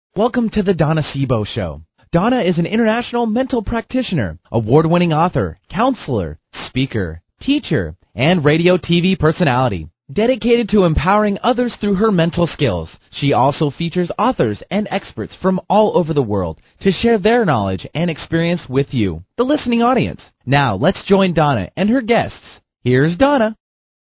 Welcome to the Donna Sebo Show. Donna is an international mental practitioner, award-winning author, counselor, speaker, teacher, and radio TV personality. Dedicated to empowering others through her mental skills, she also features authors and experts from all over the world to share their knowledge and experience with you, the listening audience. Now, let's join Donna and her guests. Here's Donna.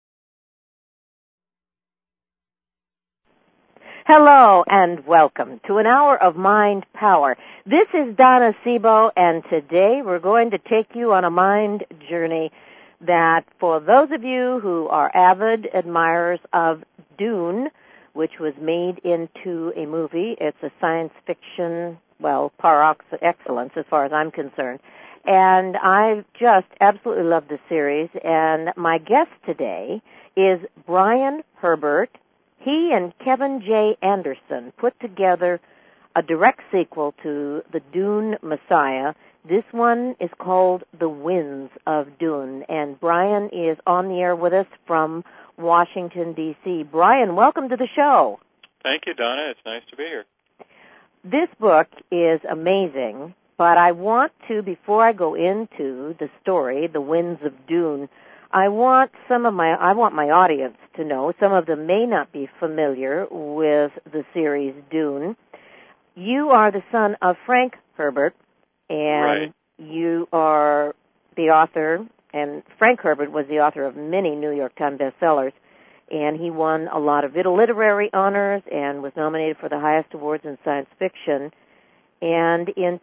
Hello and welcome to an hour of Mind Power. This is Donna Sebo, and today we're going to take you on a mind journey that for those of you who are avid admirers of Dune, which was made into a movie, it's a science fiction, par excellence as far as I'm concerned. And I just absolutely love the series, and my guest today is Brian Herbert. He and Kevin J. Anderson put together a direct sequel to the Dune Messiah. This one is called The Winds of Dune, and Brian is on the air with us from Washington, D.C. Brian, welcome to the show. Thank you, Donna. It's nice to be here. This book is amazing, but I want to, before I go into the story, The Winds of Dune, I want my audience to know, some of them may not be familiar with the series Dune. You are the son of Frank Herbert, and You are the author, and Frank Herbert was the author of many New York Times bestsellers, and he won a lot of literary honors and was nominated for the highest awards in science fiction. And in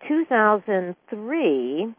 2003,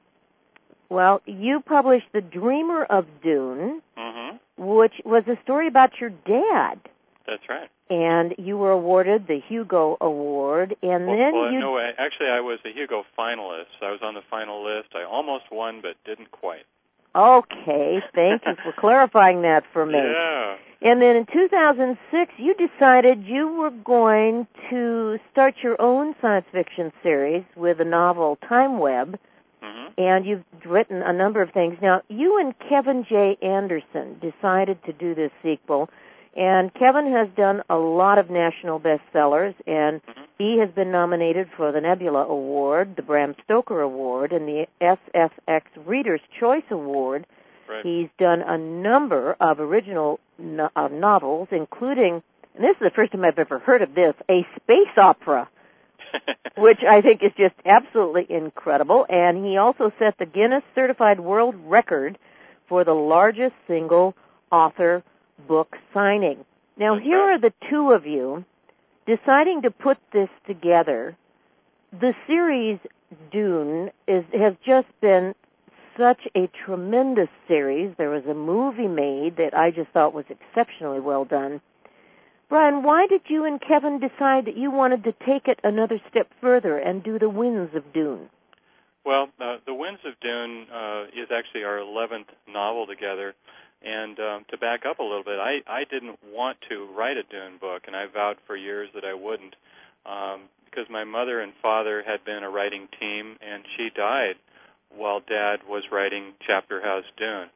you published The Dreamer of Dune, which was a story about your dad. That's right. And you were awarded the Hugo Award, and actually I was a Hugo finalist. I was on the final list. I almost won, but didn't quite. Okay, thank you for clarifying that for me. Yeah. And then in 2006, you decided you were going to start your own science fiction series with the novel Time Web. And you've written a number of things. Now, you and Kevin J. Anderson decided to do this sequel, and Kevin has done a lot of national bestsellers, and he has been nominated for the Nebula Award, the Bram Stoker Award, and the SFX Reader's Choice Award. Right. He's done a number of original novels, including, and this is the first time I've ever heard of this, a space opera, which I think is just absolutely incredible. And he also set the Guinness Certified World Record for the largest single author book signing. Now, here are the two of you deciding to put this together. The series Dune has just been such a tremendous series. There was a movie made that I just thought was exceptionally well done. Brian, why did you and Kevin decide that you wanted to take it another step further and do The Winds of Dune? Well, The Winds of Dune is actually our 11th novel together. And to back up a little bit, I didn't want to write a Dune book, and I vowed for years that I wouldn't, because my mother and father had been a writing team, and she died while Dad was writing Chapter House Dune.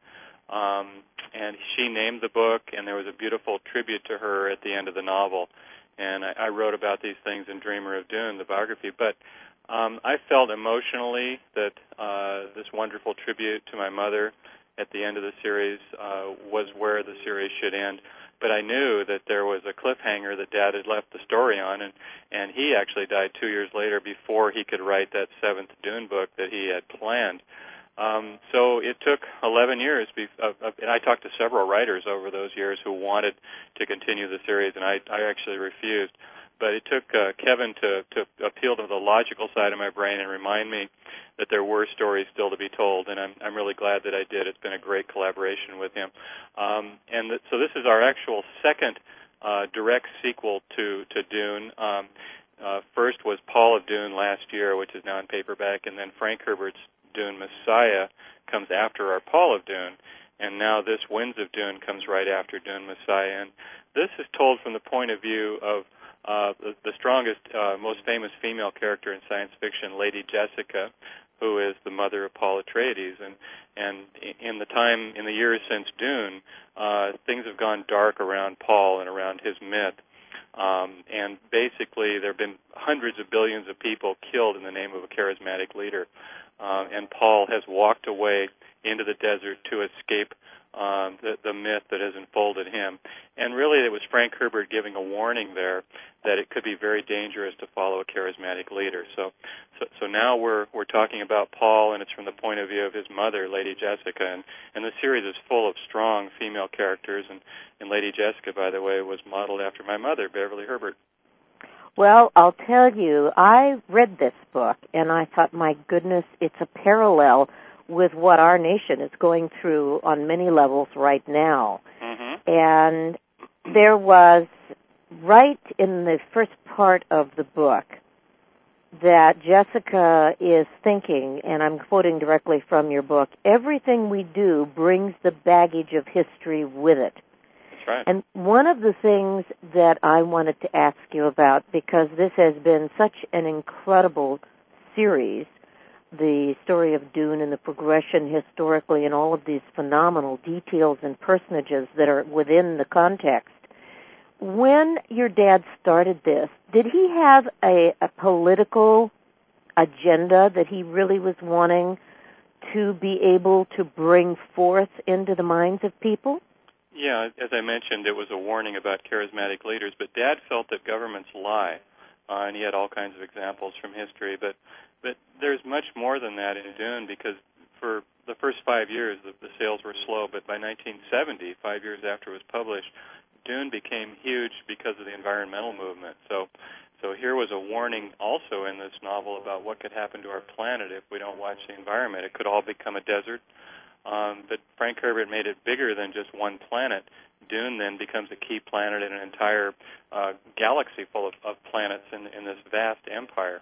And she named the book, and there was a beautiful tribute to her at the end of the novel. And I wrote about these things in Dreamer of Dune, the biography. But I felt emotionally that this wonderful tribute to my mother at the end of the series was where the series should end. But I knew that there was a cliffhanger that Dad had left the story on, and he actually died 2 years later before he could write that 7th Dune book that he had planned. So it took 11 years, and I talked to several writers over those years who wanted to continue the series, and I actually refused. But it took Kevin to appeal to the logical side of my brain and remind me that there were stories still to be told, and I'm really glad that I did. It's been a great collaboration with him. So this is our actual second direct sequel to Dune. First was Paul of Dune last year, which is now in paperback, and then Frank Herbert's Dune Messiah comes after our Paul of Dune, and now this Winds of Dune comes right after Dune Messiah. And this is told from the point of view of the strongest, most famous female character in science fiction, Lady Jessica, who is the mother of Paul Atreides. And in the years since Dune, things have gone dark around Paul and around his myth. And basically there have been hundreds of billions of people killed in the name of a charismatic leader. And Paul has walked away into the desert to escape the myth that has enfolded him. And really it was Frank Herbert giving a warning there that it could be very dangerous to follow a charismatic leader. So now we're talking about Paul, and it's from the point of view of his mother, Lady Jessica. And the series is full of strong female characters. And Lady Jessica, by the way, was modeled after my mother, Beverly Herbert. Well, I'll tell you, I read this book, and I thought, my goodness, it's a parallel with what our nation is going through on many levels right now. Mm-hmm. And there was, right in the first part of the book, that Jessica is thinking, and I'm quoting directly from your book, everything we do brings the baggage of history with it. That's right. And one of the things that I wanted to ask you about, because this has been such an incredible series, the story of Dune and the progression historically and all of these phenomenal details and personages that are within the context. When your dad started this, did he have a political agenda that he really was wanting to be able to bring forth into the minds of people? Yeah, as I mentioned, it was a warning about charismatic leaders, but Dad felt that governments lie, and he had all kinds of examples from history, but there's much more than that in Dune, because for the first 5 years the sales were slow, but by 1970, 5 years after it was published, Dune became huge because of the environmental movement. So here was a warning also in this novel about what could happen to our planet if we don't watch the environment. It could all become a desert. But Frank Herbert made it bigger than just one planet. Dune then becomes a key planet in an entire galaxy full of planets in this vast empire.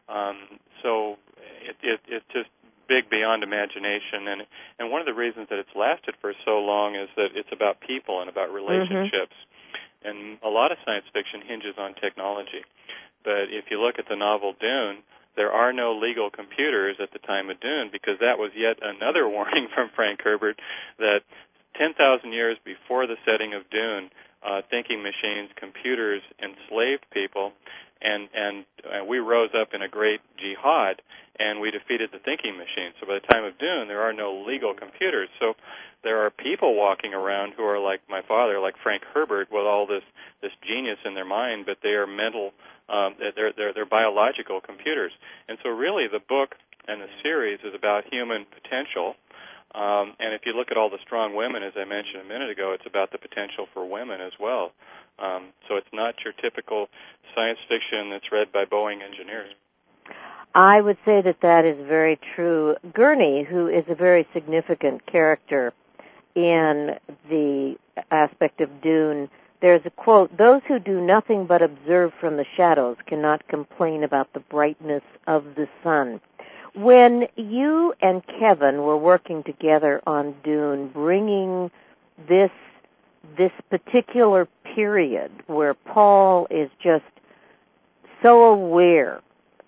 So it's just big beyond imagination. And one of the reasons that it's lasted for so long is that it's about people and about relationships. Mm-hmm. And a lot of science fiction hinges on technology. But if you look at the novel Dune, there are no legal computers at the time of Dune, because that was yet another warning from Frank Herbert that 10,000 years before the setting of Dune, thinking machines, computers enslaved people, and we rose up in a great jihad, and we defeated the thinking machine. So by the time of Dune, there are no legal computers. So there are people walking around who are like my father, like Frank Herbert, with all this genius in their mind, but they are mental. They're biological computers. And so really the book and the series is about human potential. And if you look at all the strong women, as I mentioned a minute ago, it's about the potential for women as well. So it's not your typical science fiction that's read by Boeing engineers. I would say that is very true. Gurney, who is a very significant character in the aspect of Dune, there's a quote, "Those who do nothing but observe from the shadows cannot complain about the brightness of the sun." When you and Kevin were working together on Dune, bringing this particular period where Paul is just so aware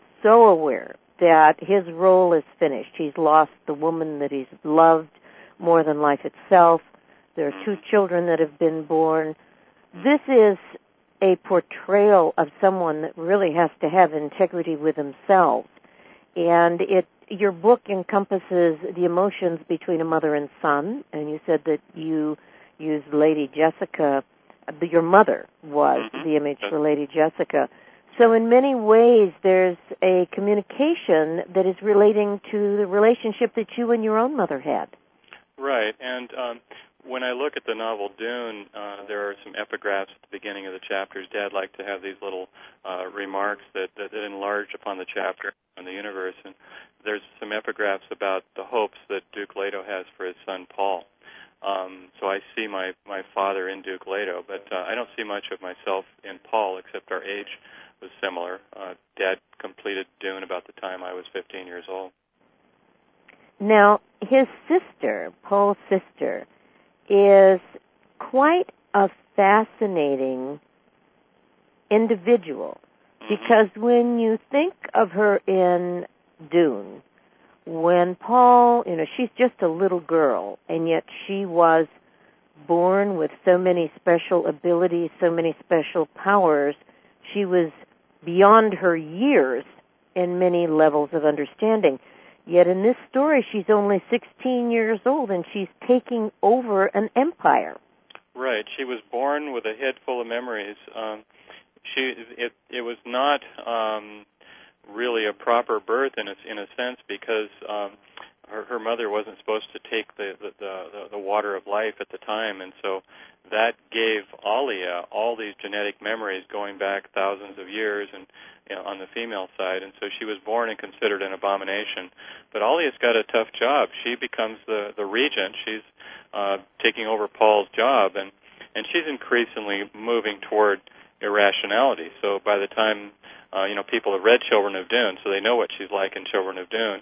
that his role is finished. He's lost the woman that he's loved more than life itself. There are 2 children that have been born. This is a portrayal of someone that really has to have integrity with themselves. And your book encompasses the emotions between a mother and son, and you said that you used Lady Jessica. Your mother was the image for Lady Jessica. So in many ways, there's a communication that is relating to the relationship that you and your own mother had. Right, and when I look at the novel Dune, there are some epigraphs at the beginning of the chapters. Dad liked to have these little remarks that enlarge upon the chapter and the universe. And there's some epigraphs about the hopes that Duke Leto has for his son Paul. So I see my father in Duke Leto, but I don't see much of myself in Paul, except our age was similar. Dad completed Dune about the time I was 15 years old. Now, his sister, Paul's sister, is quite a fascinating individual, because when you think of her in Dune, when Paul, she's just a little girl, and yet she was born with so many special abilities, so many special powers. She was beyond her years in many levels of understanding. Yet in this story, she's only 16 years old, and she's taking over an empire. Right. She was born with a head full of memories. It was not really a proper birth in a sense, because her mother wasn't supposed to take the water of life at the time, and so that gave Alia all these genetic memories going back thousands of years, and on the female side, and so she was born and considered an abomination. But Alia's got a tough job. She becomes the regent. She's taking over Paul's job, and she's increasingly moving toward irrationality. So by the time people have read Children of Dune, so they know what she's like in Children of Dune.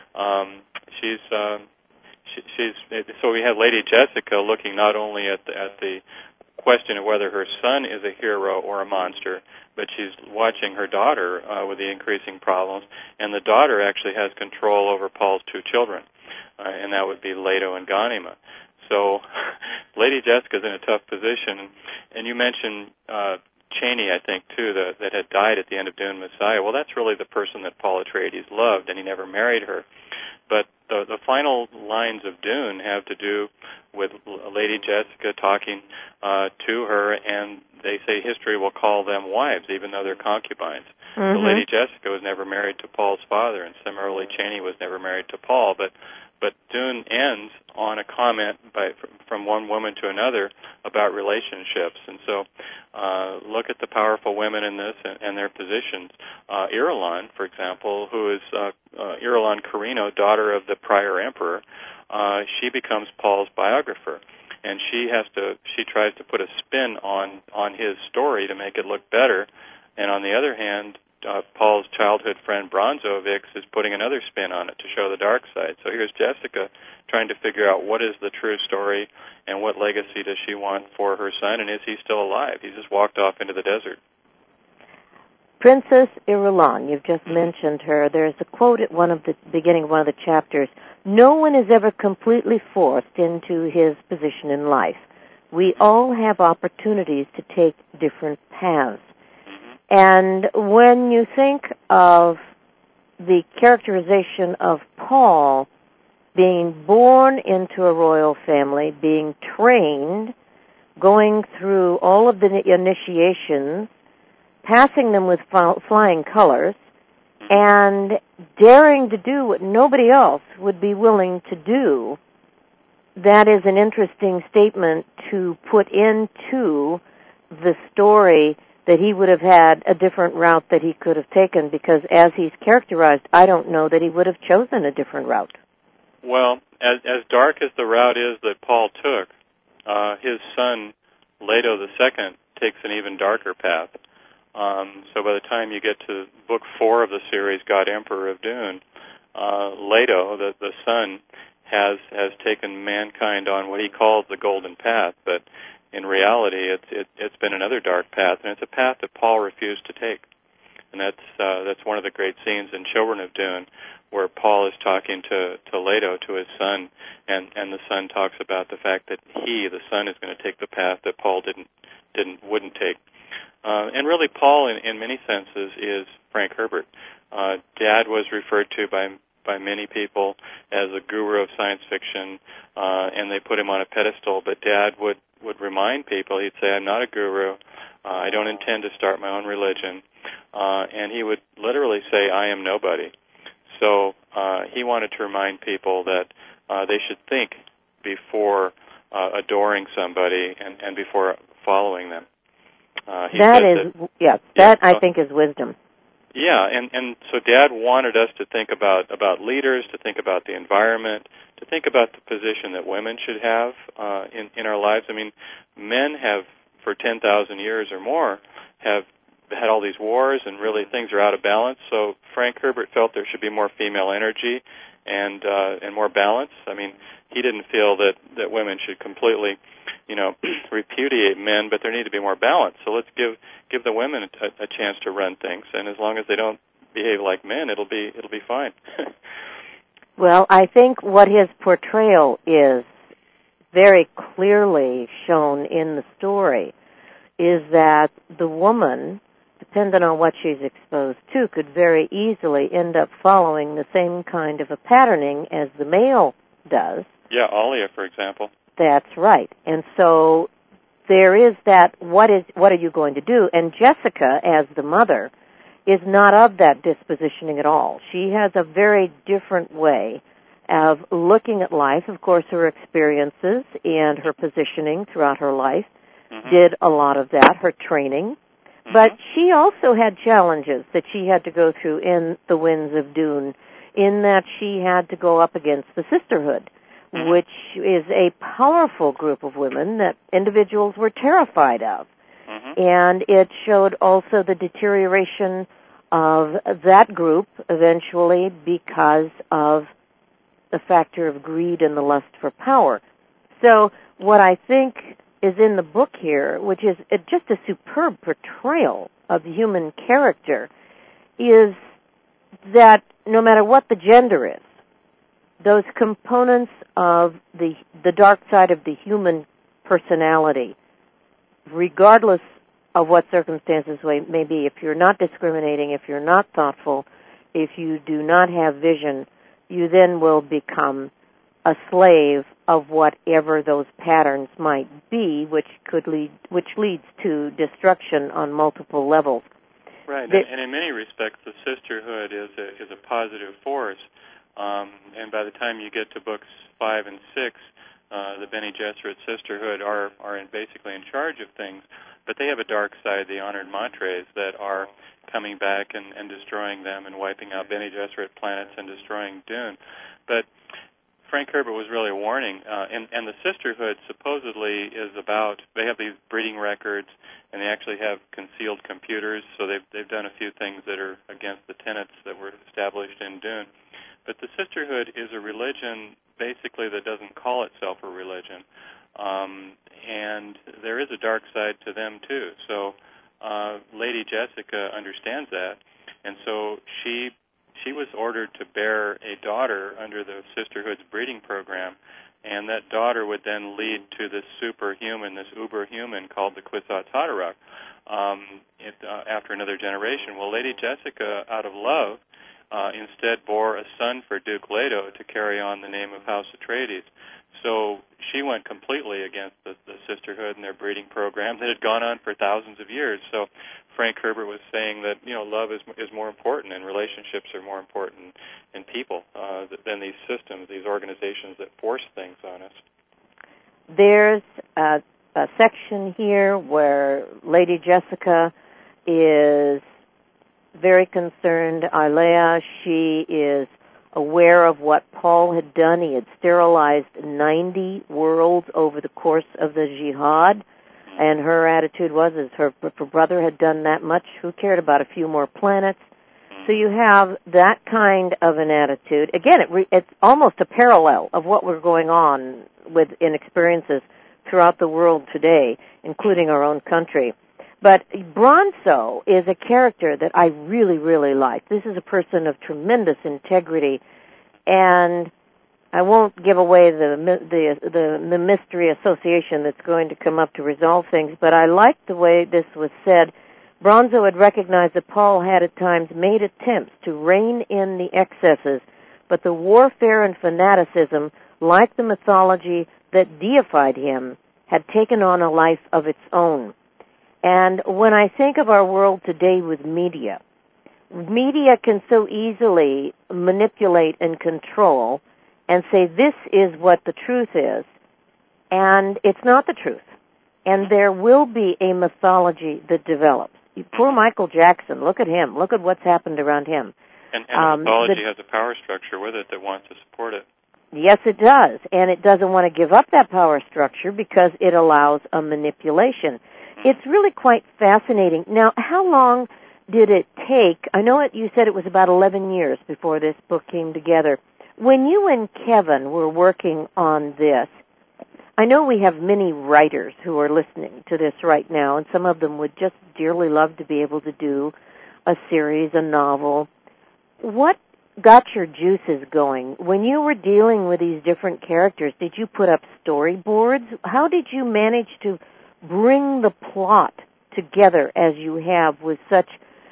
So we have Lady Jessica looking not only at the question of whether her son is a hero or a monster, but she's watching her daughter with the increasing problems, and the daughter actually has control over Paul's two children, and that would be Leto and Ghanima. So Lady Jessica's in a tough position, and you mentioned Cheney, I think, too, that had died at the end of Dune Messiah. Well, that's really the person that Paul Atreides loved, and he never married her. But the final lines of Dune have to do with Lady Jessica talking to her, and they say history will call them wives, even though they're concubines. Mm-hmm. So Lady Jessica was never married to Paul's father, and similarly Cheney was never married to Paul. But Dune ends on a comment from one woman to another about relationships. And so look at the powerful women in this and their positions. Irulan, for example, who is Irulan Carino, daughter of the prior emperor, she becomes Paul's biographer. And she tries to put a spin on his story to make it look better. And on the other hand, Paul's childhood friend Bronzovix is putting another spin on it to show the dark side. So here's Jessica trying to figure out what is the true story and what legacy does she want for her son, and is he still alive? He just walked off into the desert. Princess Irulan, you've just mentioned her. There's a quote at the beginning of one of the chapters. No one is ever completely forced into his position in life. We all have opportunities to take different paths. And when you think of the characterization of Paul being born into a royal family, being trained, going through all of the initiations, passing them with flying colors, and daring to do what nobody else would be willing to do, that is an interesting statement to put into the story that he would have had a different route that he could have taken, because as he's characterized, I don't know that he would have chosen a different route. Well, as dark as the route is that Paul took, his son, Leto II, takes an even darker path. So by the time you get to Book 4 of the series, God Emperor of Dune, Leto, the son, has taken mankind on what he calls the golden path, but in reality, it's been another dark path, and it's a path that Paul refused to take. And that's one of the great scenes in Children of Dune, where Paul is talking to Leto, to his son, and the son talks about the fact that the son, is going to take the path that Paul wouldn't take. And really, Paul, in many senses, is Frank Herbert. Dad was referred to by many people as a guru of science fiction, and they put him on a pedestal. But Dad would remind people, he'd say, I'm not a guru, I don't intend to start my own religion, and he would literally say, I am nobody. So he wanted to remind people that they should think before adoring somebody and before following them. I think is wisdom. Yeah, and so Dad wanted us to think about leaders, to think about the environment, to think about the position that women should have in our lives. I mean, men have, for 10,000 years or more, have had all these wars, and really things are out of balance. So Frank Herbert felt there should be more female energy and more balance. I mean, he didn't feel that women should completely, repudiate men, but there need to be more balance. So let's give the women a chance to run things, and as long as they don't behave like men, it'll be fine. Well, I think what his portrayal is very clearly shown in the story is that the woman, depending on what she's exposed to, could very easily end up following the same kind of a patterning as the male does. Yeah, Alia, for example. That's right. And so there is that, what are you going to do? And Jessica, as the mother, is not of that dispositioning at all. She has a very different way of looking at life. Of course, her experiences and her positioning throughout her life did a lot of that, her training. But she also had challenges that she had to go through in the Winds of Dune, in that she had to go up against the Sisterhood, which is a powerful group of women that individuals were terrified of. And it showed also the deterioration of that group eventually because of the factor of greed and the lust for power. So what I think is in the book here, which is just a superb portrayal of human character, is that no matter what the gender is, those components of the dark side of the human personality, regardless of what circumstances may be, if you're not discriminating, if you're not thoughtful, if you do not have vision, you then will become a slave of whatever those patterns might be, which leads to destruction on multiple levels. Right, and in many respects, the sisterhood is a positive force. And by the time you get to books 5 and 6, the Bene Gesserit sisterhood are basically in charge of things, but they have a dark side, the Honored Matres, that are coming back and destroying them and wiping out Bene Gesserit planets and destroying Dune. But Frank Herbert was really warning, and the sisterhood supposedly is about, they have these breeding records, and they actually have concealed computers, so they've done a few things that are against the tenets that were established in Dune. But the sisterhood is a religion basically that doesn't call itself a religion. And there is a dark side to them too. So Lady Jessica understands that, and so she was ordered to bear a daughter under the sisterhood's breeding program, and that daughter would then lead to this superhuman, this uberhuman called the Kwisatz Haderach after another generation. Well, Lady Jessica, out of love, instead bore a son for Duke Leto to carry on the name of House Atreides. So she went completely against the sisterhood and their breeding program that had gone on for thousands of years. So Frank Herbert was saying that, love is more important, and relationships are more important in people than these systems, these organizations that force things on us. There's a section here where Lady Jessica is very concerned. Alia, she is aware of what Paul had done. He had sterilized 90 worlds over the course of the jihad, and her attitude was, if her brother had done that much, who cared about a few more planets? So you have that kind of an attitude. Again, it's almost a parallel of what we're going on with in experiences throughout the world today, including our own country. But Bronso is a character that I really, really like. This is a person of tremendous integrity, and I won't give away the mystery association that's going to come up to resolve things, but I like the way this was said. Bronso had recognized that Paul had at times made attempts to rein in the excesses, but the warfare and fanaticism, like the mythology that deified him, had taken on a life of its own. And when I think of our world today with media can so easily manipulate and control and say this is what the truth is, and it's not the truth. And there will be a mythology that develops. Poor Michael Jackson, look at him. Look at what's happened around him. And mythology has a power structure with it that wants to support it. Yes, it does. And it doesn't want to give up that power structure because it allows a manipulation. It's really quite fascinating. Now, how long did it take? I know you said it was about 11 years before this book came together. When you and Kevin were working on this, I know we have many writers who are listening to this right now, and some of them would just dearly love to be able to do a series, a novel. What got your juices going, when you were dealing with these different characters, did you put up storyboards? How did you manage to bring the plot together as you have with such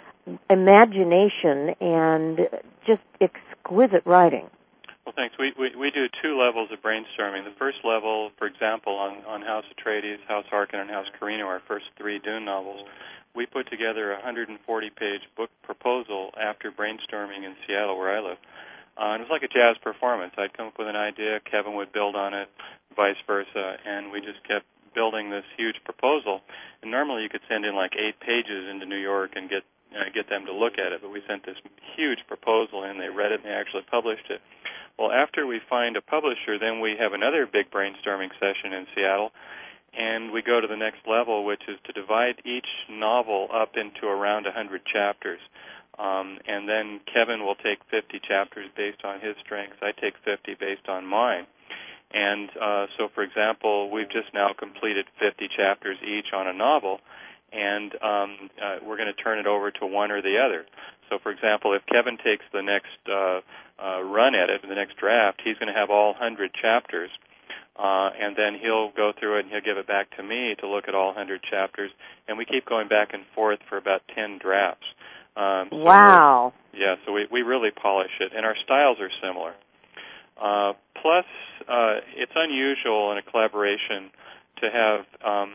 imagination and just exquisite writing? Well, thanks. We do 2 levels of brainstorming. The first level, for example, on House Atreides, House Harkonnen, and House Carino, our first 3 Dune novels, we put together a 140-page book proposal after brainstorming in Seattle, where I live. And it was like a jazz performance. I'd come up with an idea, Kevin would build on it, vice versa, and we just kept building this huge proposal. And normally you could send in like 8 pages into New York and get them to look at it, but we sent this huge proposal in, they read it, and they actually published it. Well, after we find a publisher, then we have another big brainstorming session in Seattle, and we go to the next level, which is to divide each novel up into around 100 chapters. And then Kevin will take 50 chapters based on his strengths. I take 50 based on mine. And so, for example, we've just now completed 50 chapters each on a novel, and we're going to turn it over to one or the other. So, for example, if Kevin takes the next run at it, the next draft, he's going to have all 100 chapters. And then he'll go through it and he'll give it back to me to look at all 100 chapters, and we keep going back and forth for about 10 drafts. Wow. So we really polish it, and our styles are similar. Plus, it's unusual in a collaboration to have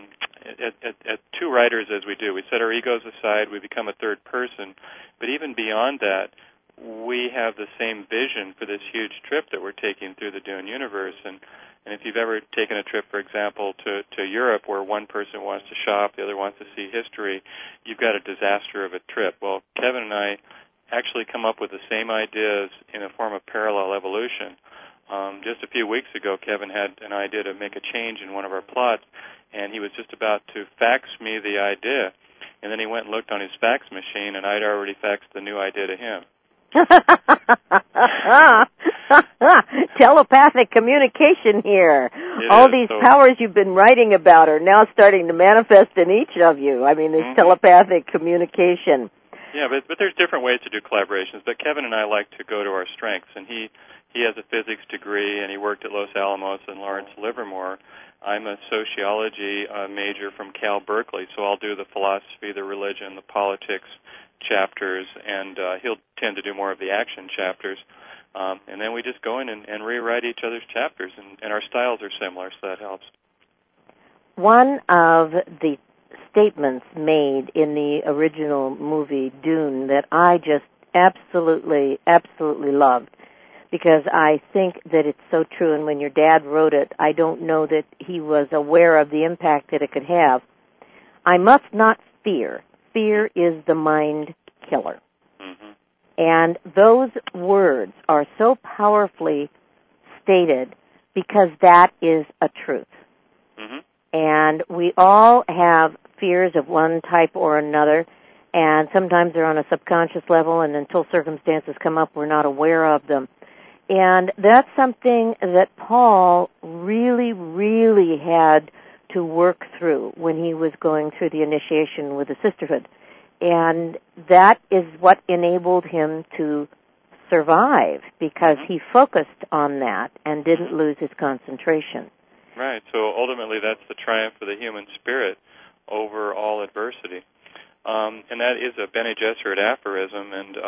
at 2 writers as we do. We set our egos aside, we become a third person, but even beyond that, we have the same vision for this huge trip that we're taking through the Dune universe. And if you've ever taken a trip, for example, to Europe where one person wants to shop, the other wants to see history, you've got a disaster of a trip. Well, Kevin and I actually come up with the same ideas in a form of parallel evolution. Just a few weeks ago, Kevin had an idea to make a change in one of our plots, and he was just about to fax me the idea. And then he went and looked on his fax machine, and I'd already faxed the new idea to him. Telepathic communication here. All these powers you've been writing about are now starting to manifest in each of you. I mean, this telepathic communication. Yeah, but there's different ways to do collaborations. But Kevin and I like to go to our strengths, and he has a physics degree, and he worked at Los Alamos and Lawrence Livermore. I'm a sociology major from Cal Berkeley, so I'll do the philosophy, the religion, the politics chapters, and he'll tend to do more of the action chapters. And then we just go in and rewrite each other's chapters, and our styles are similar, so that helps. One of the statements made in the original movie Dune that I just absolutely loved, because I think that it's so true, and when your dad wrote it, I don't know that he was aware of the impact that it could have. I must not fear. Fear is the mind killer. Mm-hmm. And those words are so powerfully stated because that is a truth. Mm-hmm. And we all have fears of one type or another, and sometimes they're on a subconscious level, and until circumstances come up, we're not aware of them. And that's something that Paul really, really had to work through when he was going through the initiation with the sisterhood. And that is what enabled him to survive, because he focused on that and didn't lose his concentration. Right. So ultimately that's the triumph of the human spirit over all adversity. And that is a Bene Gesserit aphorism, and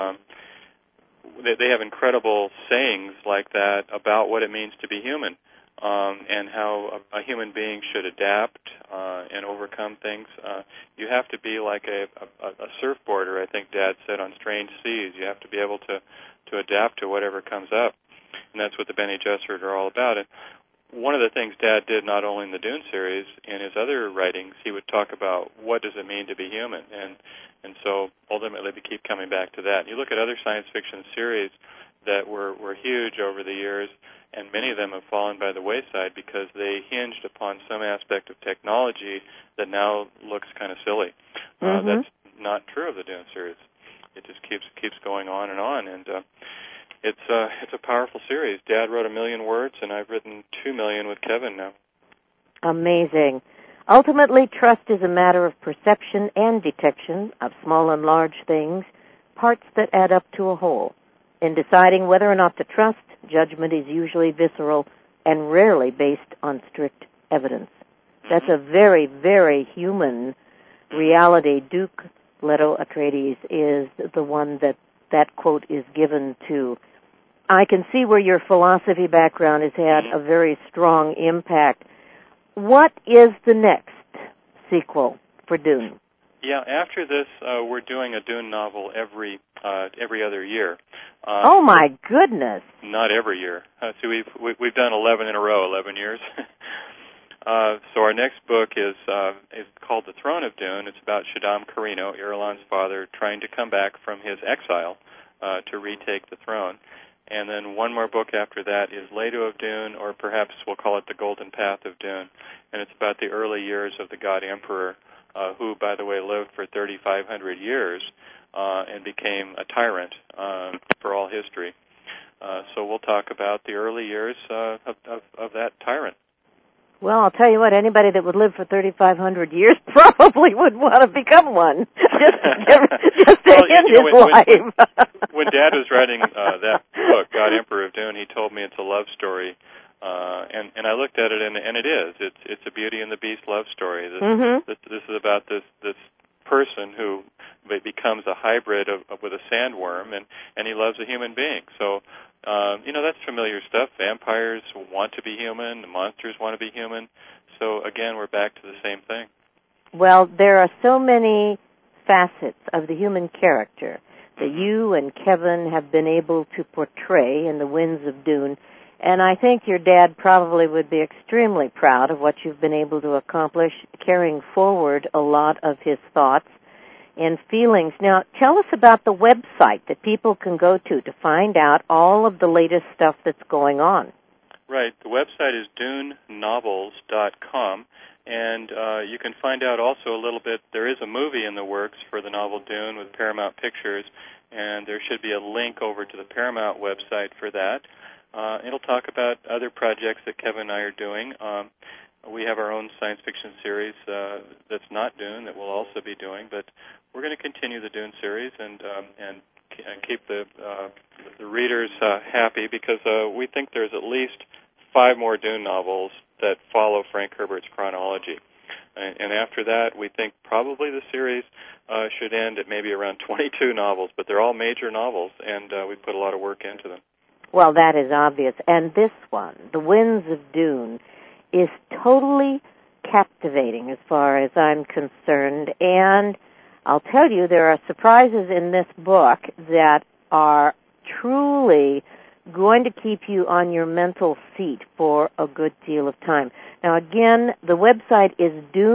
they have incredible sayings like that about what it means to be human, and how a human being should adapt and overcome things. You have to be like a surfboarder, I think Dad said, on strange seas. You have to be able to adapt to whatever comes up, and that's what the Bene Gesserit are all about. And one of the things Dad did, not only in the Dune series, in his other writings, he would talk about what does it mean to be human, and so ultimately we keep coming back to that. You look at other science fiction series that were huge over the years, and many of them have fallen by the wayside because they hinged upon some aspect of technology that now looks kind of silly. That's not true of the Dune series. It just keeps going on, and it's a powerful series. Dad wrote 1 million words, and I've written 2 million with Kevin now. Amazing. Ultimately, trust is a matter of perception and detection of small and large things, parts that add up to a whole. In deciding whether or not to trust, judgment is usually visceral and rarely based on strict evidence. That's a very, very human reality. Duke Leto Atreides is the one that quote is given to. I can see where your philosophy background has had a very strong impact. What is the next sequel for Dune? Yeah, after this, we're doing a Dune novel every other year. Oh my goodness! Not every year. So we've done 11 in a row, 11 years. So our next book is called The Throne of Dune. It's about Shaddam Carino, Irulan's father, trying to come back from his exile to retake the throne. And then one more book after that is Leto of Dune, or perhaps we'll call it The Golden Path of Dune. And it's about the early years of the God Emperor, who, by the way, lived for 3,500 years and became a tyrant for all history. So we'll talk about the early years of that tyrant. Well, I'll tell you what, anybody that would live for 3,500 years probably would want to become one, just to end his life. When Dad was writing that book, God Emperor of Dune, he told me it's a love story. And I looked at it, and it is. It's a Beauty and the Beast love story. This is about this person who becomes a hybrid with a sandworm, and he loves a human being. So, that's familiar stuff. Vampires want to be human. The monsters want to be human. So, again, we're back to the same thing. Well, there are so many facets of the human character that you and Kevin have been able to portray in The Winds of Dune, and I think your dad probably would be extremely proud of what you've been able to accomplish, carrying forward a lot of his thoughts and feelings. Now, tell us about the website that people can go to find out all of the latest stuff that's going on. Right. The website is dunenovels.com, and you can find out also a little bit. There is a movie in the works for the novel Dune with Paramount Pictures, and there should be a link over to the Paramount website for that. It'll talk about other projects that Kevin and I are doing. We have our own science fiction series that's not Dune that we'll also be doing, but we're going to continue the Dune series and keep the readers happy, because we think there's at least 5 more Dune novels that follow Frank Herbert's chronology. And after that, we think probably the series should end at maybe around 22 novels, but they're all major novels, and we put a lot of work into them. Well, that is obvious. And this one, The Winds of Dune, is totally captivating as far as I'm concerned. And I'll tell you, there are surprises in this book that are truly going to keep you on your mental seat for a good deal of time. Now, again, the website is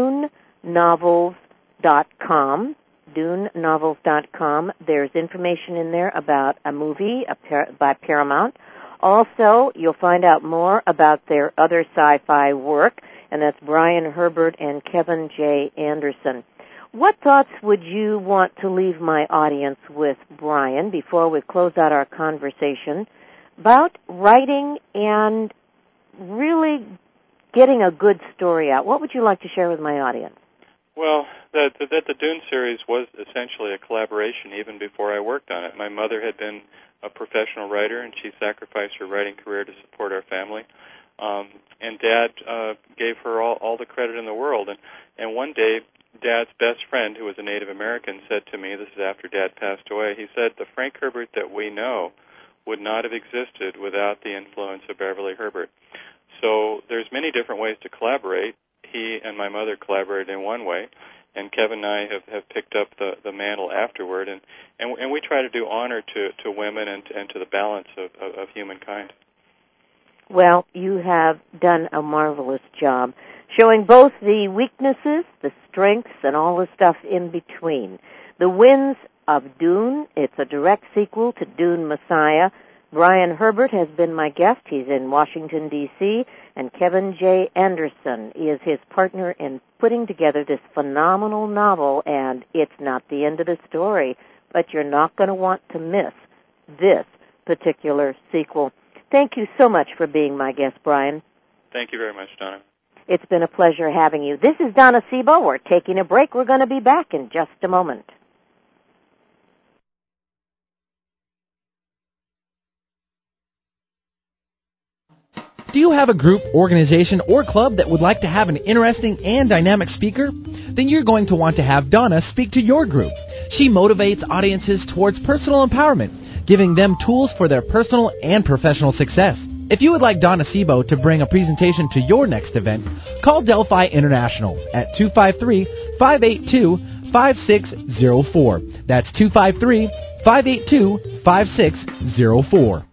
dunenovels.com. dunenovels.com. There's information in there about a movie by Paramount. Also, you'll find out more about their other sci-fi work, and that's Brian Herbert and Kevin J. Anderson. What thoughts would you want to leave my audience with, Brian, before we close out our conversation, about writing and really getting a good story out? What would you like to share with my audience? Well, the Dune series was essentially a collaboration even before I worked on it. My mother had been a professional writer, and she sacrificed her writing career to support our family. And Dad gave her all the credit in the world. And one day, Dad's best friend, who was a Native American, said to me, this is after Dad passed away, he said, the Frank Herbert that we know would not have existed without the influence of Beverly Herbert. So there's many different ways to collaborate. He and my mother collaborated in one way, and Kevin and I have picked up the mantle afterward, and we try to do honor to women and to the balance of humankind. Well, you have done a marvelous job, showing both the weaknesses, the strengths, and all the stuff in between. The Winds of Dune, it's a direct sequel to Dune Messiah. Brian Herbert has been my guest. He's in Washington, D.C., and Kevin J. Anderson is his partner in putting together this phenomenal novel, and it's not the end of the story, but you're not going to want to miss this particular sequel. Thank you so much for being my guest, Brian. Thank you very much, Donna. It's been a pleasure having you. This is Donna Sebo. We're taking a break. We're going to be back in just a moment. Do you have a group, organization, or club that would like to have an interesting and dynamic speaker? Then you're going to want to have Donna speak to your group. She motivates audiences towards personal empowerment, giving them tools for their personal and professional success. If you would like Donna Sebo to bring a presentation to your next event, call Delphi International at 253-582-5604. That's 253-582-5604.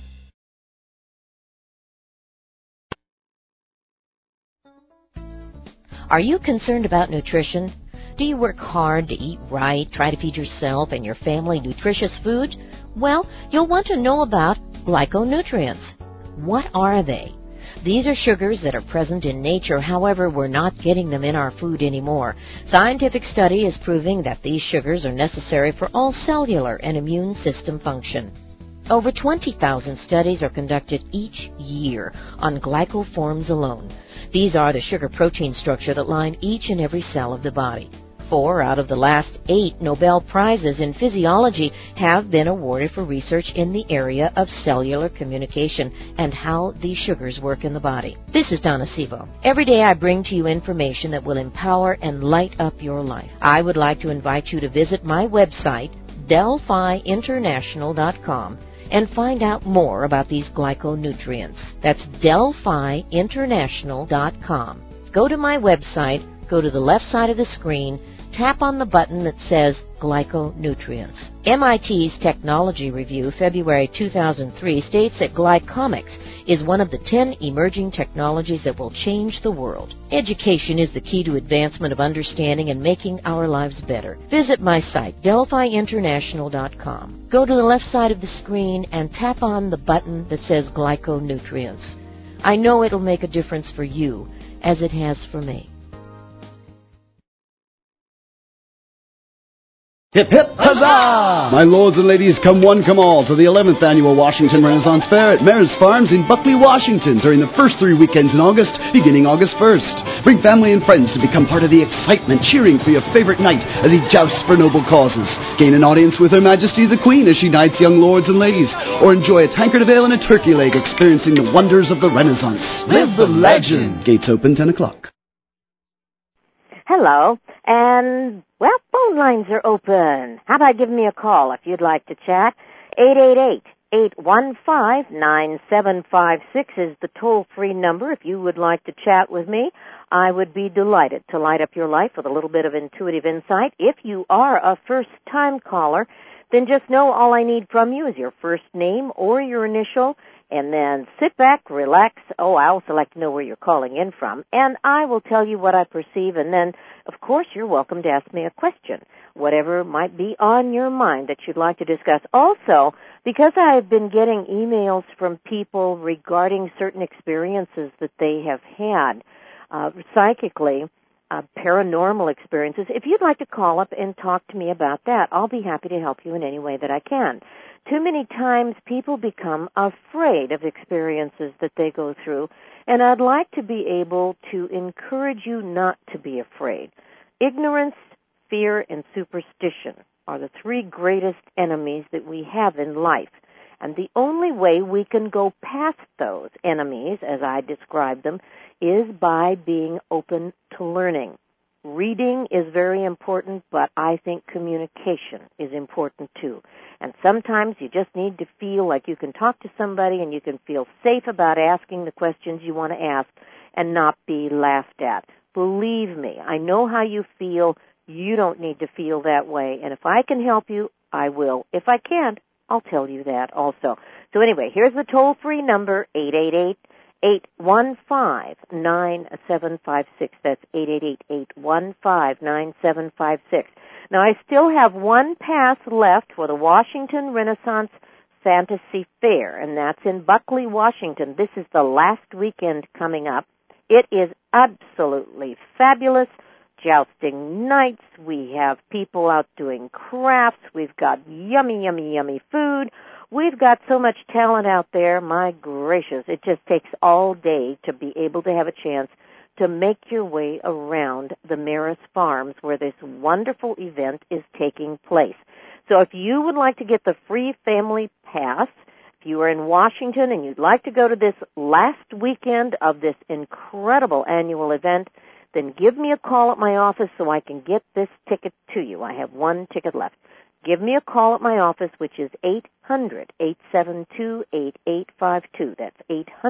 Are you concerned about nutrition? Do you work hard to eat right, try to feed yourself and your family nutritious food? Well, you'll want to know about glyconutrients. What are they? These are sugars that are present in nature, however, we're not getting them in our food anymore. Scientific study is proving that these sugars are necessary for all cellular and immune system function. Over 20,000 studies are conducted each year on glycoforms alone. These are the sugar-protein structure that line each and every cell of the body. 4 out of the last 8 Nobel Prizes in physiology have been awarded for research in the area of cellular communication and how these sugars work in the body. This is Donna Sebo. Every day I bring to you information that will empower and light up your life. I would like to invite you to visit my website, DelphiInternational.com, and find out more about these glyconutrients. That's DelphiInternational.com. Go to my website, go to the left side of the screen, tap on the button that says Glyconutrients. MIT's Technology Review, February 2003, states that glycomics is one of the 10 emerging technologies that will change the world. Education is the key to advancement of understanding and making our lives better. Visit my site, DelphiInternational.com. Go to the left side of the screen and tap on the button that says Glyconutrients. I know it'll make a difference for you, as it has for me. Hip, hip, huzzah! My lords and ladies, come one, come all, to the 11th Annual Washington Renaissance Fair at Mares Farms in Buckley, Washington during the first 3 weekends in August, beginning August 1st. Bring family and friends to become part of the excitement, cheering for your favorite knight as he jousts for noble causes. Gain an audience with Her Majesty the Queen as she knights young lords and ladies, or enjoy a tankard of ale and a turkey leg experiencing the wonders of the Renaissance. Live the legend! Gates open 10 o'clock. Hello, and, well, phone lines are open. How about giving me a call if you'd like to chat? 888-815-9756 is the toll-free number if you would like to chat with me. I would be delighted to light up your life with a little bit of intuitive insight. If you are a first-time caller, then just know all I need from you is your first name or your initial, and then sit back, relax. Oh, I also like to know where you're calling in from. And I will tell you what I perceive, and then, of course, you're welcome to ask me a question, whatever might be on your mind that you'd like to discuss. Also, because I've been getting emails from people regarding certain experiences that they have had psychically, paranormal experiences, if you'd like to call up and talk to me about that, I'll be happy to help you in any way that I can. Too many times people become afraid of experiences that they go through, and I'd like to be able to encourage you not to be afraid. Ignorance, fear, and superstition are the 3 greatest enemies that we have in life. And the only way we can go past those enemies, as I describe them, is by being open to learning. Reading is very important, but I think communication is important too. And sometimes you just need to feel like you can talk to somebody and you can feel safe about asking the questions you want to ask and not be laughed at. Believe me, I know how you feel. You don't need to feel that way. And if I can help you, I will. If I can't, I'll tell you that also. So anyway, here's the toll-free number, 888-815-9756. That's 888-815-9756. Now, I still have one pass left for the Washington Renaissance Fantasy Fair, and that's in Buckley, Washington. This is the last weekend coming up. It is absolutely fabulous. Jousting nights. We have people out doing crafts. We've got yummy, yummy, yummy food. We've got so much talent out there. My gracious, it just takes all day to be able to have a chance to make your way around the Mares Farms where this wonderful event is taking place. So if you would like to get the free family pass, If you are in Washington and you'd like to go to this last weekend of this incredible annual event, then give me a call at my office so I can get this ticket to you. I have one ticket left. Give me a call at my office, which is 800-872-8852. That's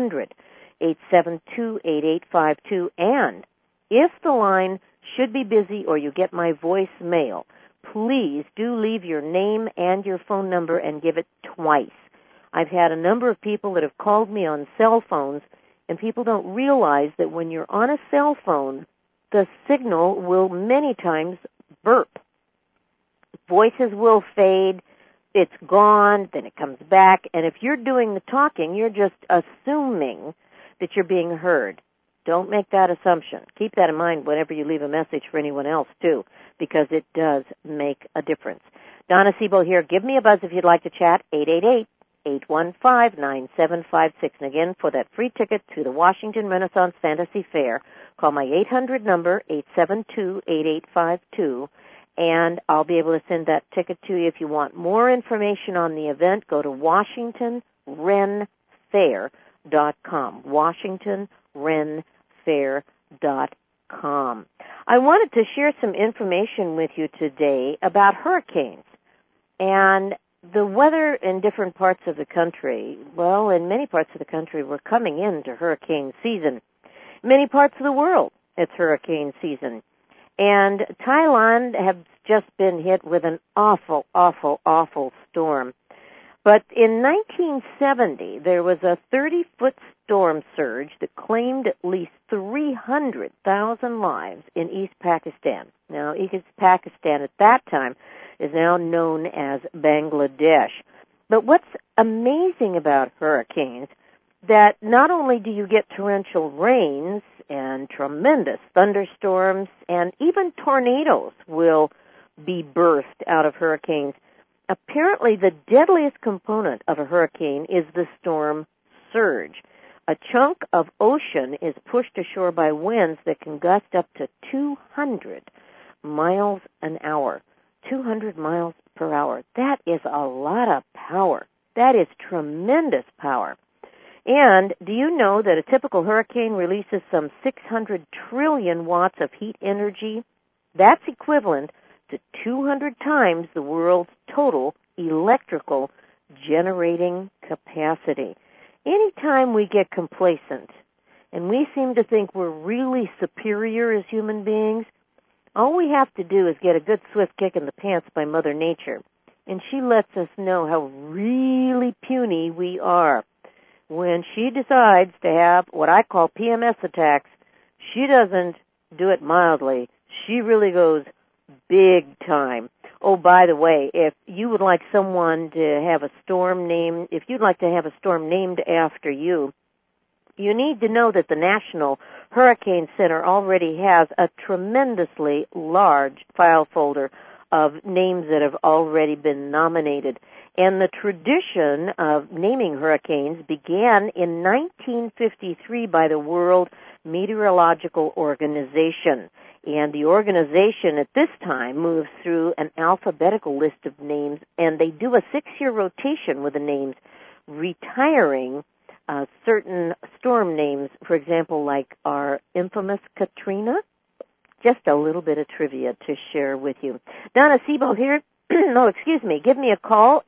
800-872-8852. And if the line should be busy or you get my voicemail, please do leave your name and your phone number and give it twice. I've had a number of people that have called me on cell phones, and people don't realize that when you're on a cell phone, the signal will many times burp. Voices will fade, it's gone, then it comes back, and if you're doing the talking, you're just assuming that you're being heard. Don't make that assumption. Keep that in mind whenever you leave a message for anyone else, too, because it does make a difference. Donna Sebo here. Give me a buzz if you'd like to chat, 888-815-9756. And again, for that free ticket to the Washington Renaissance Fantasy Fair, call my 800 number, 872-8852, and I'll be able to send that ticket to you. If you want more information on the event, go to WashingtonRenFair.com. WashingtonRenFair.com. I wanted to share some information with you today about hurricanes and the weather in different parts of the country. Well, in many parts of the country, we're coming into hurricane season. Many parts of the world, it's hurricane season. And Thailand has just been hit with an awful, awful, awful storm. But in 1970, there was a 30-foot storm surge that claimed at least 300,000 lives in East Pakistan. Now, East Pakistan at that time is now known as Bangladesh. But what's amazing about hurricanes, that not only do you get torrential rains and tremendous thunderstorms, and even tornadoes will be birthed out of hurricanes. Apparently, the deadliest component of a hurricane is the storm surge. A chunk of ocean is pushed ashore by winds that can gust up to 200 miles an hour. 200 miles per hour. That is a lot of power. That is tremendous power. And do you know that a typical hurricane releases some 600 trillion watts of heat energy? That's equivalent to 200 times the world's total electrical generating capacity. Anytime we get complacent and we seem to think we're really superior as human beings, all we have to do is get a good swift kick in the pants by Mother Nature, and she lets us know how really puny we are. When she decides to have what I call PMS attacks, she doesn't do it mildly. She really goes big time. Oh, by the way, if you would like someone to have a storm named, if you'd like to have a storm named after you, you need to know that the National Hurricane Center already has a tremendously large file folder of names that have already been nominated. And the tradition of naming hurricanes began in 1953 by the World Meteorological Organization. And the organization at this time moves through an alphabetical list of names, and they do a 6-year rotation with the names, retiring certain storm names, for example, like our infamous Katrina. Just a little bit of trivia to share with you. Donna Sebo here. Give me a call,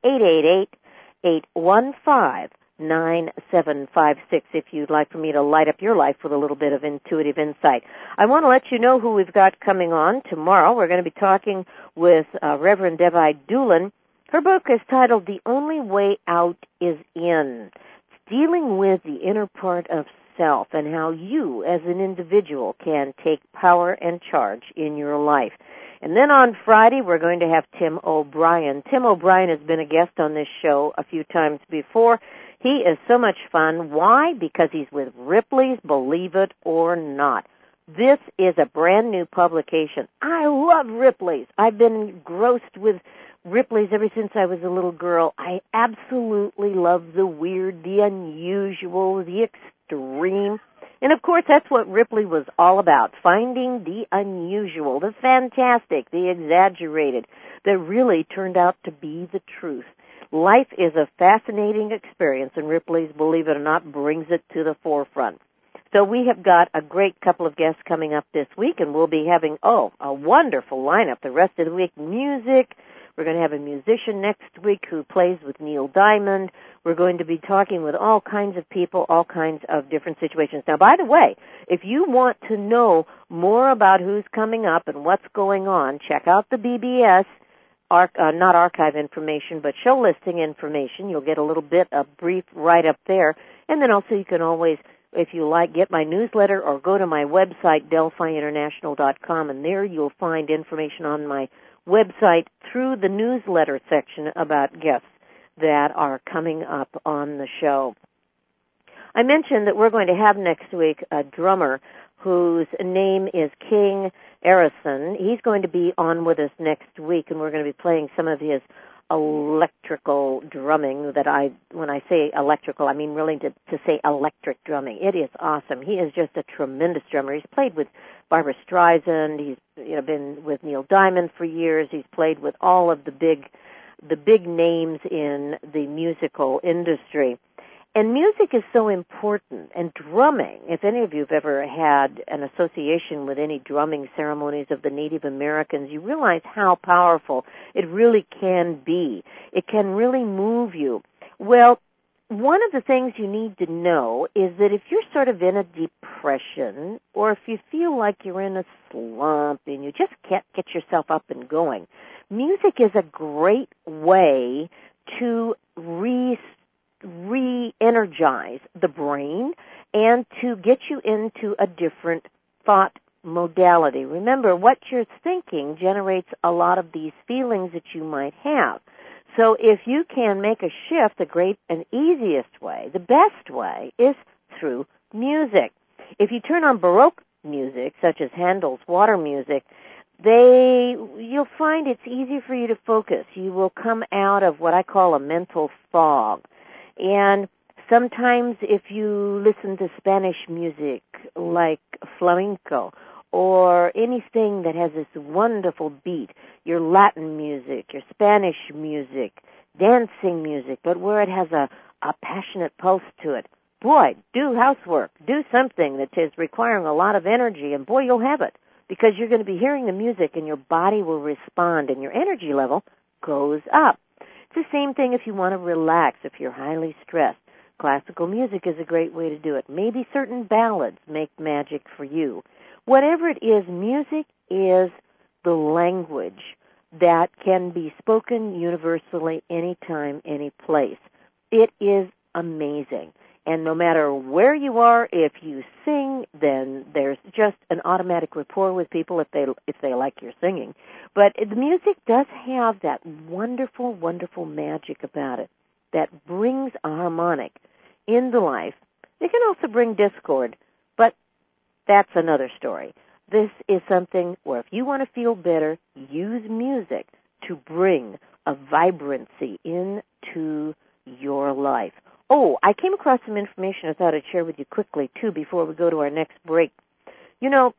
888-815-9756, if you'd like for me to light up your life with a little bit of intuitive insight. I want to let you know who we've got coming on tomorrow. We're going to be talking with Reverend Devi Doolan. Her book is titled The Only Way Out is In. It's dealing with the inner part of self and how you as an individual can take power and charge in your life. And then on Friday, we're going to have Tim O'Brien. Tim O'Brien has been a guest on this show a few times before. He is so much fun. Why? Because he's with Ripley's Believe It or Not. This is a brand new publication. I love Ripley's. I've been engrossed with Ripley's ever since I was a little girl. I absolutely love the weird, the unusual, the extreme. And, of course, that's what Ripley was all about, finding the unusual, the fantastic, the exaggerated, that really turned out to be the truth. Life is a fascinating experience, and Ripley's, believe it or not, brings it to the forefront. So we have got a great couple of guests coming up this week, and we'll be having, a wonderful lineup the rest of the week. Music. We're going to have a musician next week who plays with Neil Diamond. We're going to be talking with all kinds of people, all kinds of different situations. Now, by the way, if you want to know more about who's coming up and what's going on, check out the BBS, not archive information, but show listing information. You'll get a little bit, a brief write-up there. And then also you can always, if you like, get my newsletter or go to my website, DelphiInternational.com, and there you'll find information on my website through the newsletter section about guests that are coming up on the show. I mentioned that we're going to have next week a drummer whose name is King Arison. He's going to be on with us next week, and we're going to be playing some of his electrical drumming when I say electrical, I mean really to say electric drumming. It is awesome. He is just a tremendous drummer. He's played with Barbra Streisand. He's been with Neil Diamond for years. He's played with all of the big names in the musical industry. And music is so important, and drumming, if any of you have ever had an association with any drumming ceremonies of the Native Americans, you realize how powerful it really can be. It can really move you. Well, one of the things you need to know is that if you're sort of in a depression, or if you feel like you're in a slump and you just can't get yourself up and going, music is a great way to re-energize the brain and to get you into a different thought modality. Remember, what you're thinking generates a lot of these feelings that you might have. So if you can make a shift, the great and easiest way, the best way, is through music. If you turn on Baroque music, such as Handel's Water Music, you'll find it's easy for you to focus. You will come out of what I call a mental fog. And sometimes if you listen to Spanish music like flamenco or anything that has this wonderful beat, your Latin music, your Spanish music, dancing music, but where it has a passionate pulse to it, boy, do housework, do something that is requiring a lot of energy, and boy, you'll have it, because you're going to be hearing the music and your body will respond and your energy level goes up. It's the same thing if you want to relax, if you're highly stressed. Classical music is a great way to do it. Maybe certain ballads make magic for you. Whatever it is, music is the language that can be spoken universally anytime, any place. It is amazing. And no matter where you are, if you sing, then there's just an automatic rapport with people if they like your singing. But the music does have that wonderful, wonderful magic about it that brings a harmonic into life. It can also bring discord, but that's another story. This is something where if you want to feel better, use music to bring a vibrancy into your life. Oh, I came across some information I thought I'd share with you quickly, too, before we go to our next break. You know,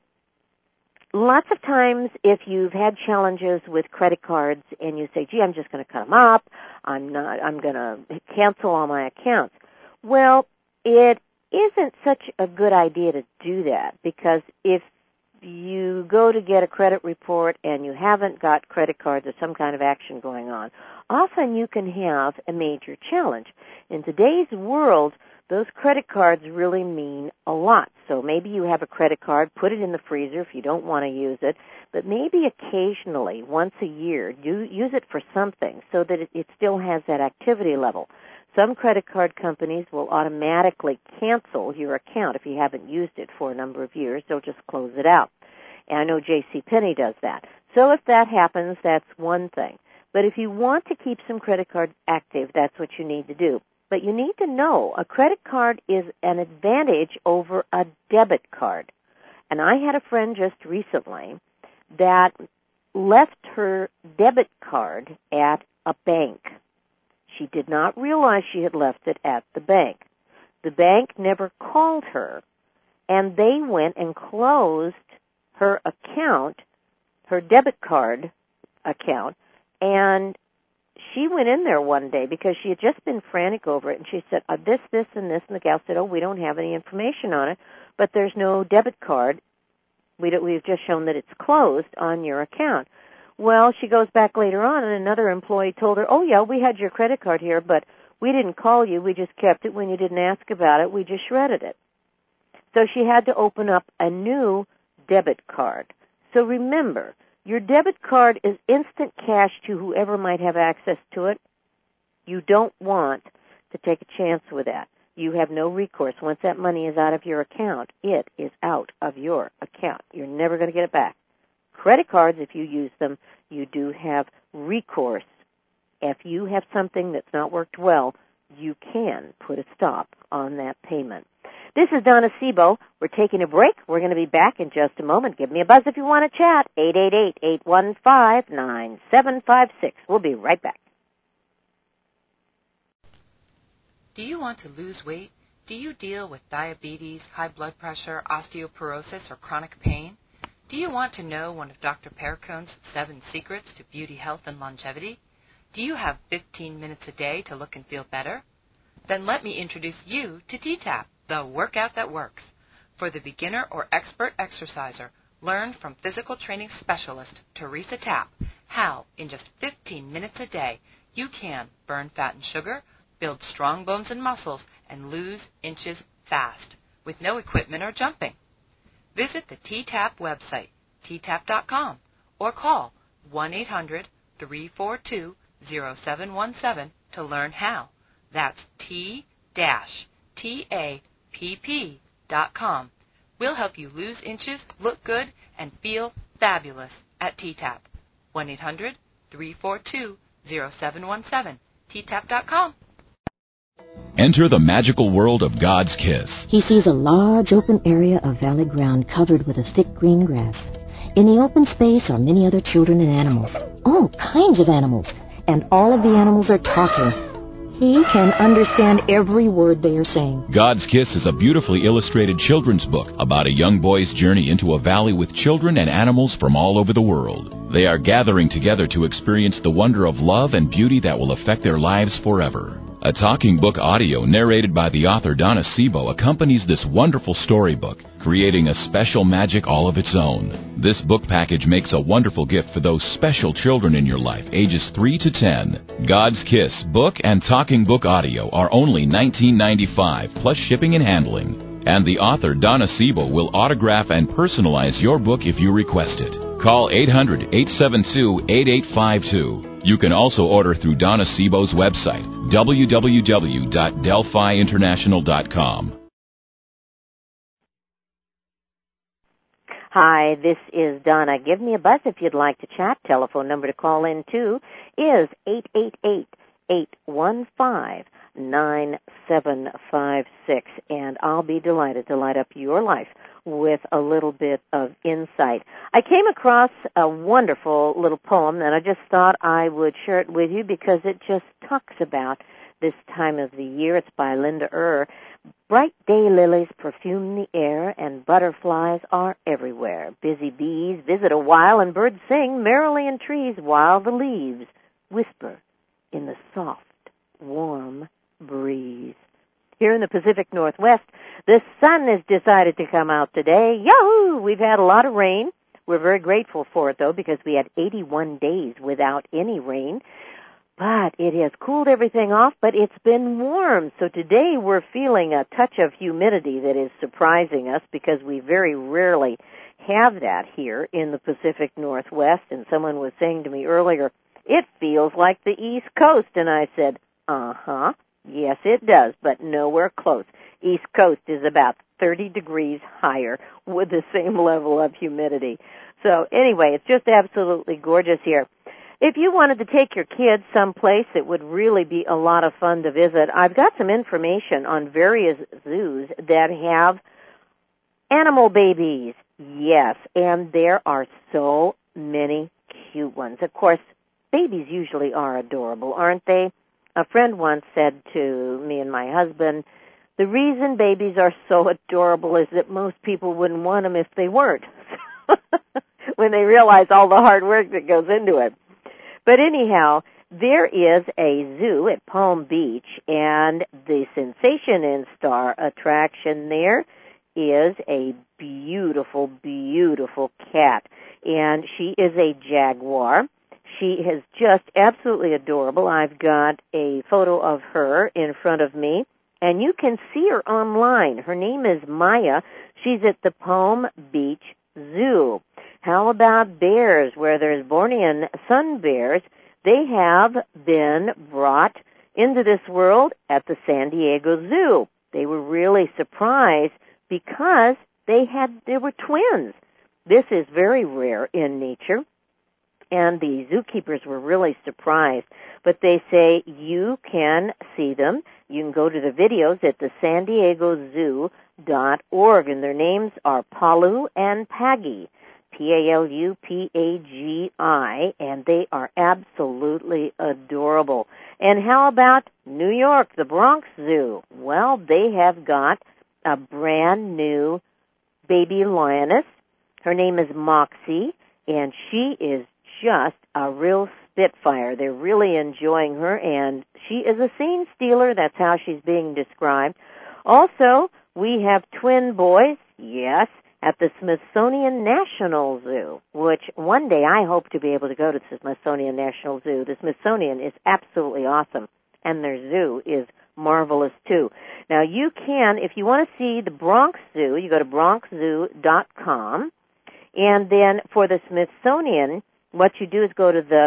lots of times if you've had challenges with credit cards and you say, gee, I'm just going to cut them up, I'm going to cancel all my accounts. Well, it isn't such a good idea to do that, because if you go to get a credit report and you haven't got credit cards or some kind of action going on, often you can have a major challenge. In today's world, those credit cards really mean a lot. So maybe you have a credit card, put it in the freezer if you don't want to use it, but maybe occasionally, once a year, use it for something so that it still has that activity level. Some credit card companies will automatically cancel your account if you haven't used it for a number of years. They'll just close it out. And I know JCPenney does that. So if that happens, that's one thing. But if you want to keep some credit cards active, that's what you need to do. But you need to know a credit card is an advantage over a debit card. And I had a friend just recently that left her debit card at a bank. She did not realize she had left it at the bank. The bank never called her, and they went and closed her account, her debit card account, and she went in there one day because she had just been frantic over it, and she said, this, and this, and the gal said, we don't have any information on it, but there's no debit card. We've just shown that it's closed on your account. Well, she goes back later on, and another employee told her, yeah, we had your credit card here, but we didn't call you. We just kept it when you didn't ask about it. We just shredded it. So she had to open up a new debit card. So remember, your debit card is instant cash to whoever might have access to it. You don't want to take a chance with that. You have no recourse. Once that money is out of your account, it is out of your account. You're never going to get it back. Credit cards, if you use them, you do have recourse. If you have something that's not worked well, you can put a stop on that payment. This is Donna Sebo. We're taking a break. We're going to be back in just a moment. Give me a buzz if you want to chat. 888-815-9756. We'll be right back. Do you want to lose weight? Do you deal with diabetes, high blood pressure, osteoporosis, or chronic pain? Do you want to know one of Dr. Perricone's 7 secrets to beauty, health, and longevity? Do you have 15 minutes a day to look and feel better? Then let me introduce you to T-TAP, the workout that works. For the beginner or expert exerciser, learn from physical training specialist Teresa Tapp how, in just 15 minutes a day, you can burn fat and sugar, build strong bones and muscles, and lose inches fast, with no equipment or jumping. Visit the T-TAP website, ttap.com, or call 1-800-342-0717 to learn how. That's T-TAPP.com. We'll help you lose inches, look good, and feel fabulous at T-TAP. 1-800-342-0717, ttap.com. Enter the magical world of God's Kiss. He sees a large open area of valley ground covered with a thick green grass. In the open space are many other children and animals, all kinds of animals, and all of the animals are talking. He can understand every word they are saying. God's Kiss is a beautifully illustrated children's book about a young boy's journey into a valley with children and animals from all over the world. They are gathering together to experience the wonder of love and beauty that will affect their lives forever. A talking book audio narrated by the author Donna Sebo accompanies this wonderful storybook, creating a special magic all of its own. This book package makes a wonderful gift for those special children in your life, ages 3 to 10. God's Kiss book and talking book audio are only $19.95 plus shipping and handling. And the author Donna Sebo will autograph and personalize your book if you request it. Call 800-872-8852. You can also order through Donna Sebo's website, www.delphiinternational.com. Hi, this is Donna. Give me a buzz if you'd like to chat. Telephone number to call in to is 888-815-9756, and I'll be delighted to light up your life with a little bit of insight. I came across a wonderful little poem that I just thought I would share it with you because it just talks about this time of the year. It's by Linda Bright day lilies perfume the air, and butterflies are everywhere. Busy bees visit a while, and birds sing merrily in trees, while the leaves whisper in the soft, warm breeze. Here in the Pacific Northwest, the sun has decided to come out today. Yahoo! We've had a lot of rain. We're very grateful for it, though, because we had 81 days without any rain. But it has cooled everything off, but it's been warm. So today we're feeling a touch of humidity that is surprising us because we very rarely have that here in the Pacific Northwest. And someone was saying to me earlier, it feels like the East Coast. And I said, uh-huh. Yes, it does, but nowhere close. East Coast is about 30 degrees higher with the same level of humidity. So anyway, it's just absolutely gorgeous here. If you wanted to take your kids someplace that would really be a lot of fun to visit, I've got some information on various zoos that have animal babies. Yes, and there are so many cute ones. Of course, babies usually are adorable, aren't they? A friend once said to me and my husband, the reason babies are so adorable is that most people wouldn't want them if they weren't, when they realize all the hard work that goes into it. But anyhow, there is a zoo at Palm Beach, and the sensation and star attraction there is a beautiful, beautiful cat. And she is a jaguar. She is just absolutely adorable. I've got a photo of her in front of me, and you can see her online. Her name is Maya. She's at the Palm Beach Zoo. How about bears? Where there's Bornean sun bears, they have been brought into this world at the San Diego Zoo. They were really surprised because they were twins. This is very rare in nature, and the zookeepers were really surprised. But they say you can see them. You can go to the videos at the San Diego Zoo.org, and their names are Palu and Pagi, P-A-L-U-P-A-G-I, and they are absolutely adorable. And how about New York, the Bronx Zoo? Well, they have got a brand new baby lioness. Her name is Moxie, and she is just a real spitfire. They're really enjoying her, and she is a scene stealer. That's how she's being described. Also, we have twin boys, yes, at the Smithsonian National Zoo, which one day I hope to be able to go to the Smithsonian National Zoo. The Smithsonian is absolutely awesome, and their zoo is marvelous too. Now you can, if you want to see the Bronx Zoo, you go to bronxzoo.com, and then for the Smithsonian, what you do is go to the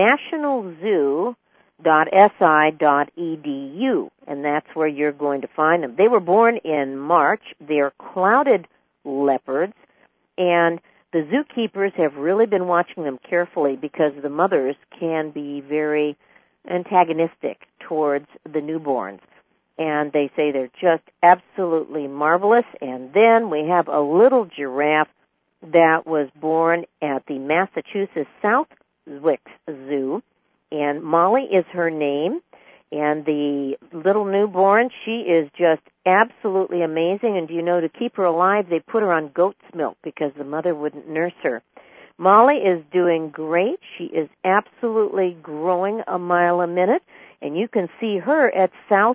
nationalzoo.si.edu, and that's where you're going to find them. They were born in March. They're clouded leopards, and the zookeepers have really been watching them carefully because the mothers can be very antagonistic towards the newborns. And they say they're just absolutely marvelous. And then we have a little giraffe that was born at the Massachusetts Southwick Zoo, and Molly is her name. And the little newborn, she is just absolutely amazing. And do you know, to keep her alive, they put her on goat's milk because the mother wouldn't nurse her. Molly is doing great. She is absolutely growing a mile a minute. And you can see her at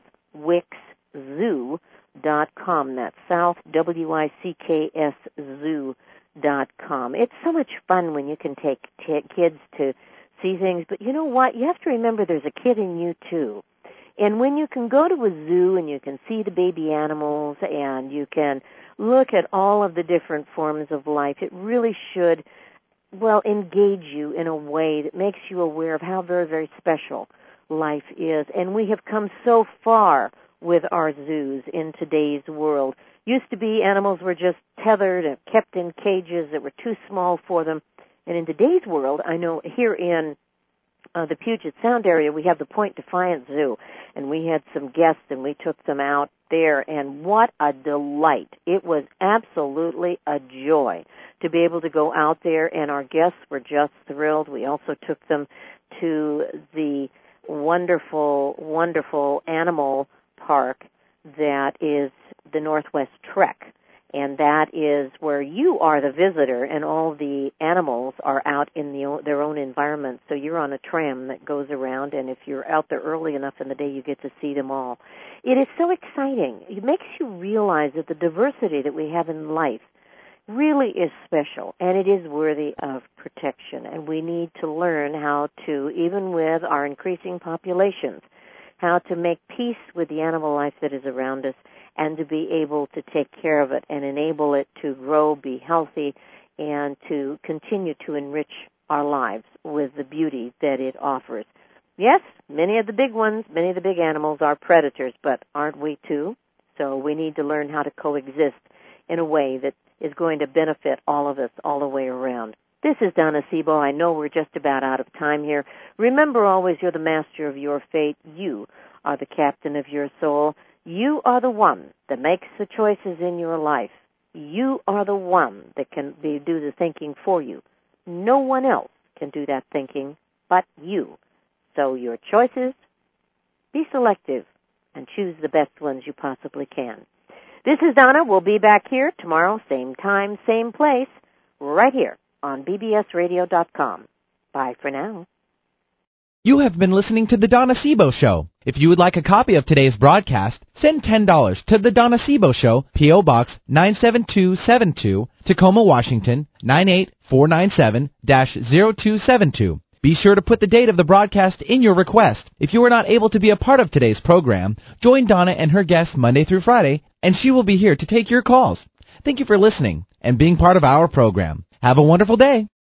southwickzoo.com. That's South, W-I-C-K-S, zoo.com. It's so much fun when you can take kids to see things, but you know what? You have to remember there's a kid in you too. And when you can go to a zoo and you can see the baby animals and you can look at all of the different forms of life, it really should, well, engage you in a way that makes you aware of how very, very special life is. And we have come so far with our zoos in today's world. Used to be animals were just tethered and kept in cages that were too small for them. And in today's world, I know here in the Puget Sound area, we have the Point Defiance Zoo, and we had some guests, and we took them out there, and what a delight. It was absolutely a joy to be able to go out there, and our guests were just thrilled. We also took them to the wonderful, wonderful animal park that is the Northwest Trek. And that is where you are the visitor and all the animals are out in their own environment. So you're on a tram that goes around, and if you're out there early enough in the day, you get to see them all. It is so exciting. It makes you realize that the diversity that we have in life really is special, and it is worthy of protection. And we need to learn how to, even with our increasing populations, how to make peace with the animal life that is around us, and to be able to take care of it and enable it to grow, be healthy, and to continue to enrich our lives with the beauty that it offers. Yes, many of the big ones, many of the big animals are predators, but aren't we too? So we need to learn how to coexist in a way that is going to benefit all of us all the way around. This is Donna Sebo. I know we're just about out of time here. Remember always, you're the master of your fate. You are the captain of your soul. You are the one that makes the choices in your life. You are the one that can do the thinking for you. No one else can do that thinking but you. So your choices, be selective and choose the best ones you possibly can. This is Donna. We'll be back here tomorrow, same time, same place, right here on bbsradio.com. Bye for now. You have been listening to The Donna Sebo Show. If you would like a copy of today's broadcast, send $10 to The Donna Sebo Show, P.O. Box 97272, Tacoma, Washington, 98497-0272. Be sure to put the date of the broadcast in your request. If you are not able to be a part of today's program, join Donna and her guests Monday through Friday, and she will be here to take your calls. Thank you for listening and being part of our program. Have a wonderful day.